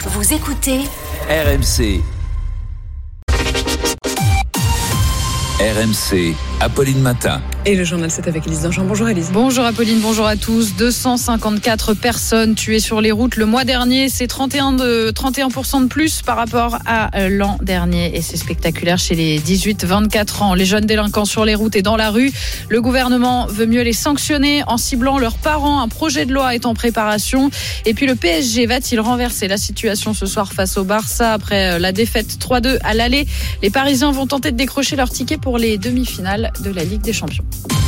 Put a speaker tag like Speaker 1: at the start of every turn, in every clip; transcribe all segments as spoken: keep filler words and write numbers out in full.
Speaker 1: Vous écoutez
Speaker 2: R M C. R M C, Apolline Matin.
Speaker 3: Et le journal sept avec Élise Dangean. Bonjour Élise.
Speaker 4: Bonjour Apolline, bonjour à tous. deux cent cinquante-quatre personnes tuées sur les routes le mois dernier. C'est trente et un pour cent de plus par rapport à l'an dernier. Et c'est spectaculaire chez les dix-huit vingt-quatre ans. Les jeunes délinquants sur les routes et dans la rue. Le gouvernement veut mieux les sanctionner en ciblant leurs parents. Un projet de loi est en préparation. Et puis le P S G va-t-il renverser la situation ce soir face au Barça après la défaite trois deux à l'aller? Les Parisiens vont tenter de décrocher leur ticket pour les demi-finales de la Ligue des Champions.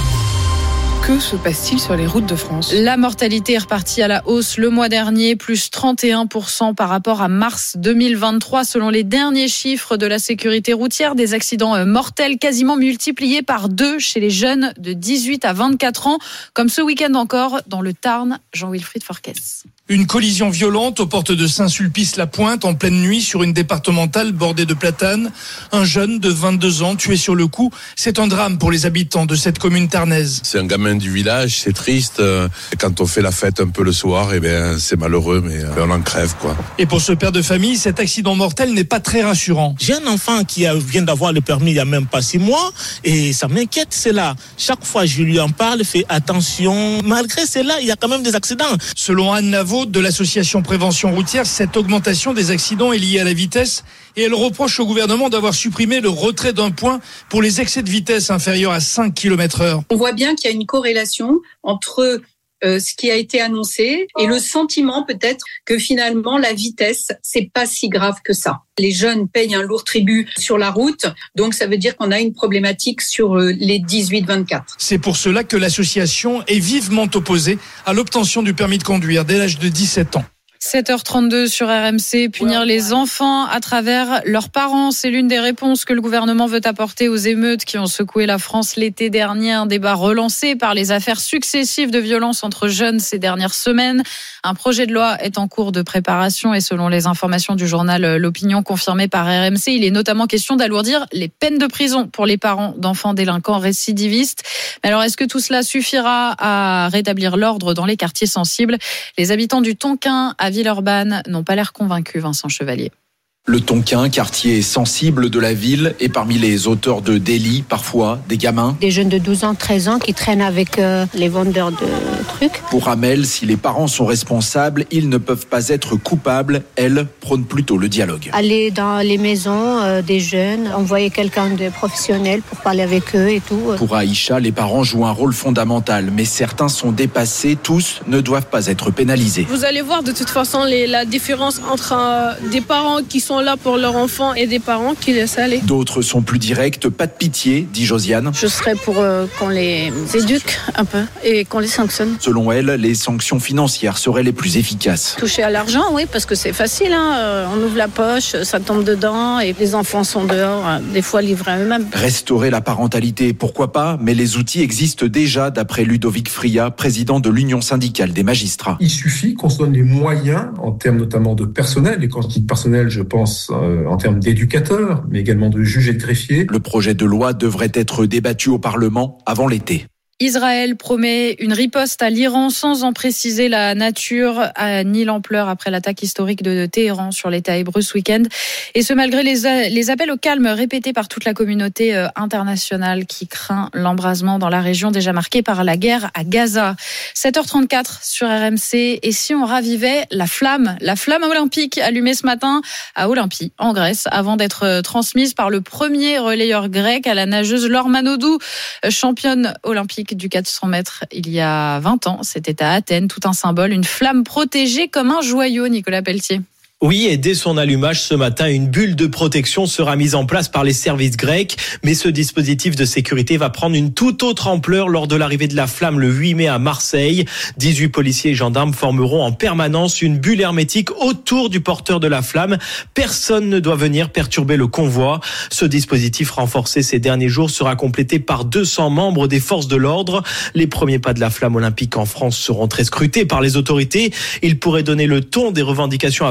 Speaker 3: Que se passe-t-il sur les routes de France ?
Speaker 4: La mortalité est repartie à la hausse le mois dernier, plus trente et un pour cent par rapport à mars deux mille vingt-trois. Selon les derniers chiffres de la sécurité routière, des accidents mortels quasiment multipliés par deux chez les jeunes de dix-huit à vingt-quatre ans, comme ce week-end encore dans le Tarn. Jean-Wilfried Forquès.
Speaker 5: Une collision violente aux portes de Saint-Sulpice-la-Pointe en pleine nuit sur une départementale bordée de platanes. Un jeune de vingt-deux ans tué sur le coup. C'est un drame pour les habitants de cette commune tarnaise.
Speaker 6: C'est un gamin du village, c'est triste. Quand on fait la fête un peu le soir, eh bien, c'est malheureux, mais on en crève, quoi.
Speaker 5: Et pour ce père de famille, cet accident mortel n'est pas très rassurant.
Speaker 7: J'ai un enfant qui vient d'avoir le permis il n'y a même pas six mois et ça m'inquiète, c'est là. Chaque fois je lui en parle, fais attention. Malgré cela, il y a quand même des accidents.
Speaker 5: Selon Anne Navo, de l'association Prévention Routière, cette augmentation des accidents est liée à la vitesse et elle reproche au gouvernement d'avoir supprimé le retrait d'un point pour les excès de vitesse inférieurs à cinq kilomètres heure.
Speaker 8: On voit bien qu'il y a une corrélation entre euh, ce qui a été annoncé et le sentiment peut-être que finalement la vitesse, c'est pas si grave que ça. Les jeunes payent un lourd tribut sur la route, donc ça veut dire qu'on a une problématique sur les dix-huit vingt-quatre.
Speaker 5: C'est pour cela que l'association est vivement opposée à l'obtention du permis de conduire dès l'âge de dix-sept ans.
Speaker 4: sept heures trente-deux sur R M C, punir les enfants à travers leurs parents. C'est l'une des réponses que le gouvernement veut apporter aux émeutes qui ont secoué la France l'été dernier. Un débat relancé par les affaires successives de violences entre jeunes ces dernières semaines. Un projet de loi est en cours de préparation et selon les informations du journal L'Opinion confirmées par R M C, il est notamment question d'alourdir les peines de prison pour les parents d'enfants délinquants récidivistes. Mais alors, est-ce que tout cela suffira à rétablir l'ordre dans les quartiers sensibles ? Les habitants du Tonkin à Villeurbanne n'ont pas l'air convaincus, Vincent Chevalier.
Speaker 9: Le Tonkin, quartier sensible de la ville, est parmi les auteurs de délits, parfois des gamins.
Speaker 10: Des jeunes de douze ans, treize ans qui traînent avec euh, les vendeurs de trucs.
Speaker 9: Pour Amel, si les parents sont responsables, ils ne peuvent pas être coupables. Elle prône plutôt le dialogue.
Speaker 10: Aller dans les maisons euh, des jeunes, envoyer quelqu'un de professionnel pour parler avec eux et tout.
Speaker 9: Pour Aïcha, les parents jouent un rôle fondamental, mais certains sont dépassés. Tous ne doivent pas être pénalisés.
Speaker 11: Vous allez voir de toute façon les, la différence entre euh, des parents qui sont là pour leurs enfants et des parents qui laissent aller.
Speaker 9: D'autres sont plus directs, pas de pitié, dit Josiane.
Speaker 11: Je serais pour euh, qu'on les éduque un peu et qu'on les sanctionne.
Speaker 9: Selon elle, les sanctions financières seraient les plus efficaces.
Speaker 11: Toucher à l'argent, oui, parce que c'est facile, hein. Euh, on ouvre la poche, ça tombe dedans et les enfants sont dehors, hein, des fois livrés à eux-mêmes.
Speaker 9: Restaurer la parentalité, pourquoi pas, mais les outils existent déjà, d'après Ludovic Fria, président de l'Union syndicale des magistrats.
Speaker 12: Il suffit qu'on se donne les moyens, en termes notamment de personnel, et quand je dis personnel, je pense en termes d'éducateurs, mais également de juges et de greffiers.
Speaker 9: Le projet de loi devrait être débattu au Parlement avant l'été.
Speaker 4: Israël promet une riposte à l'Iran sans en préciser la nature ni l'ampleur après l'attaque historique de Téhéran sur l'État hébreu ce week-end. Et ce malgré les, les appels au calme répétés par toute la communauté internationale qui craint l'embrasement dans la région déjà marquée par la guerre à Gaza. sept heures trente-quatre sur R M C. Et si on ravivait la flamme, la flamme olympique allumée ce matin à Olympie, en Grèce, avant d'être transmise par le premier relayeur grec à la nageuse Laure Manodou, championne olympique du quatre cents mètres il y a vingt ans. C'était à Athènes, tout un symbole, une flamme protégée comme un joyau, Nicolas Pelletier.
Speaker 13: Oui, et dès son allumage ce matin, une bulle de protection sera mise en place par les services grecs. Mais ce dispositif de sécurité va prendre une toute autre ampleur lors de l'arrivée de la flamme le huit mai à Marseille. dix-huit policiers et gendarmes formeront en permanence une bulle hermétique autour du porteur de la flamme. Personne ne doit venir perturber le convoi. Ce dispositif renforcé ces derniers jours sera complété par deux cents membres des forces de l'ordre. Les premiers pas de la flamme olympique en France seront très scrutés par les autorités. Ils pourraient donner le ton des revendications à venir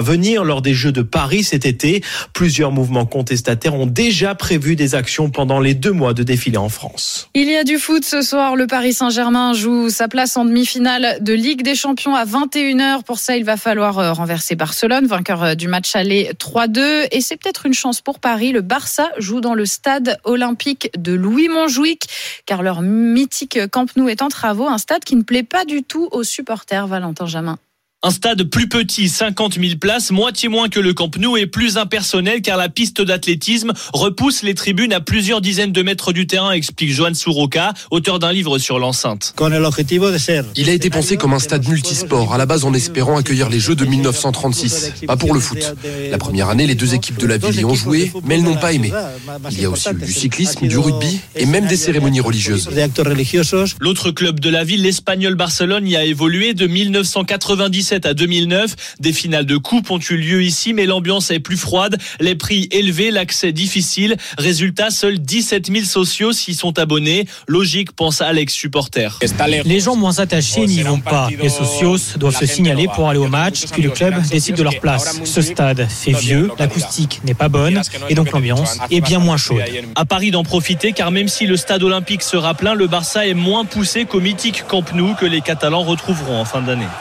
Speaker 13: agir lors des Jeux de Paris cet été. Plusieurs mouvements contestataires ont déjà prévu des actions pendant les deux mois de défilé en France.
Speaker 4: Il y a du foot ce soir. Le Paris Saint-Germain joue sa place en demi-finale de Ligue des Champions à vingt et une heures. Pour ça, il va falloir renverser Barcelone, vainqueur du match aller trois deux. Et c'est peut-être une chance pour Paris. Le Barça joue dans le stade olympique de Louis-Montjuic, car leur mythique Camp Nou est en travaux. Un stade qui ne plaît pas du tout aux supporters. Valentin Jamin.
Speaker 1: Un stade plus petit, cinquante mille places, moitié moins que le Camp Nou et plus impersonnel car la piste d'athlétisme repousse les tribunes à plusieurs dizaines de mètres du terrain, explique Joan Souroka, auteur d'un livre sur l'enceinte.
Speaker 14: Il a été pensé comme un stade multisport, à la base en espérant accueillir les Jeux de mille neuf cent trente-six, pas pour le foot. La première année, les deux équipes de la ville y ont joué, mais elles n'ont pas aimé. Il y a aussi eu du cyclisme, du rugby et même des cérémonies religieuses.
Speaker 1: L'autre club de la ville, l'Espagnol Barcelone, y a évolué de mille neuf cent quatre-vingt-dix-sept à deux mille neuf. Des finales de coupe ont eu lieu ici, mais l'ambiance est plus froide, les prix élevés, l'accès difficile. Résultat, seuls dix-sept mille socios s'y sont abonnés. Logique, pense Alex, supporter.
Speaker 15: Les gens moins attachés n'y vont pas. Les socios doivent se signaler pour aller au match, puis le club décide de leur place. Ce stade fait vieux, l'acoustique n'est pas bonne, et donc l'ambiance est bien moins chaude.
Speaker 1: À Paris d'en profiter, car même si le stade olympique sera plein, le Barça est moins poussé qu'au mythique Camp Nou que les Catalans retrouveront en fin d'année.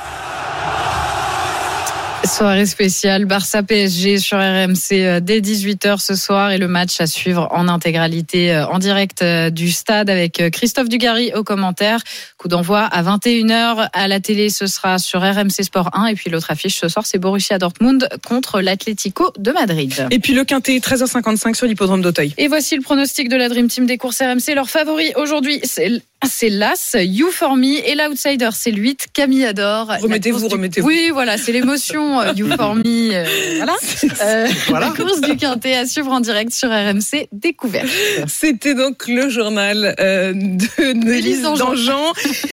Speaker 4: Soirée spéciale Barça-P S G sur R M C dès dix-huit heures ce soir et le match à suivre en intégralité en direct du stade avec Christophe Dugarry au commentaire. Coup d'envoi à vingt et une heures à la télé, ce sera sur R M C Sport un et puis l'autre affiche ce soir c'est Borussia Dortmund contre l'Atlético de Madrid.
Speaker 3: Et puis le quintet treize heures cinquante-cinq sur l'hippodrome d'Auteuil.
Speaker 4: Et voici le pronostic de la Dream Team des courses R M C. Leur favori aujourd'hui c'est c'est l'As, You For Me, et l'outsider, c'est le huit, Camille Adore.
Speaker 3: Remettez-vous, du... remettez-vous.
Speaker 4: Oui, voilà, c'est l'émotion, You For Me, euh, voilà. Euh, voilà. La course du Quintet à suivre en direct sur R M C Découverte.
Speaker 3: C'était donc le journal euh, de Élise Dangean.